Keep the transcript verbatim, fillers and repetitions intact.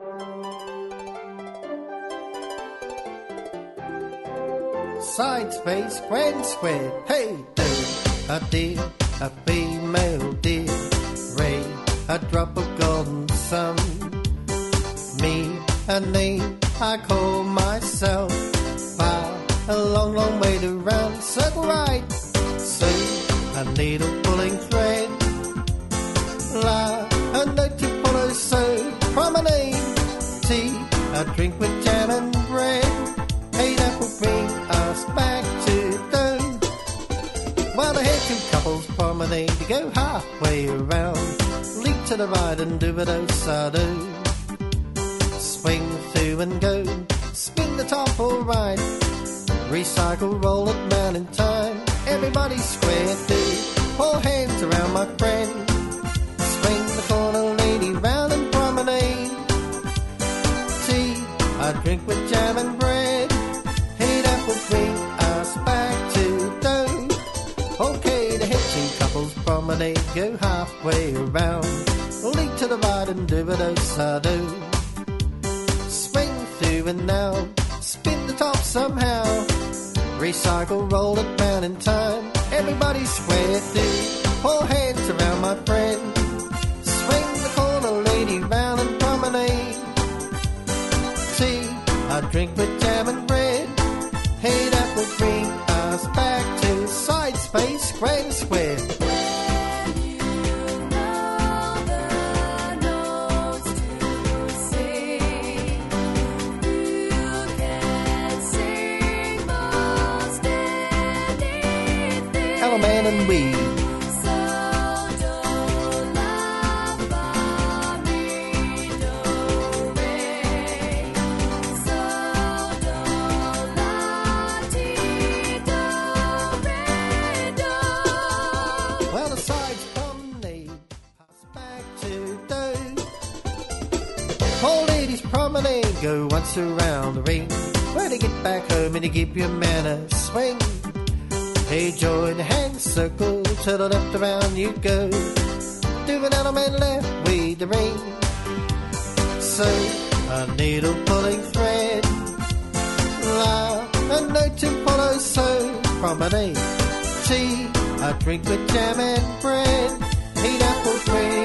Side space, grand square, hey, do a deer, a female deer, ray, a drop of golden sun. Me, a name I call myself, far, a long, long way to run, circle right, so, a needle pulling thread, la, a note to follow, so, promenade, tea, a drink with jam and bread, hey, that will bring us back to do. While the head two couples promenade to go halfway around, leap to the right and do a do-sa-do. Swing through and go, spin the top all right, recycle, roll it round in time, everybody square through, pull hands around my friend, swing the corner lady round and promenade, tea, I drink with jam and bread, hey, that will bring us back to dough. Okay, the head two couples promenade, go halfway around, leap to the right and do a do-sa-do. Swing through and now, spin the top somehow, recycle, roll it round in time, everybody square through, pull hands around my friend, swing the corner lady round and promenade, tea, I drink with jam and bread, hey, that will bring us back to side space, grand square. Man and we. So do la fa mi do re. So do la ti do re do. Well, the sides promenade pass back to do. Four ladies promenade go once around the ring. Where to get back home and to keep your manners swing. Hey, join the hand circle, to the left around you go. Do an element left, weed the ring. So, a needle pulling thread. La, a note to follow, so, promenade. Tea, a drink with jam and bread. Eat apple bread.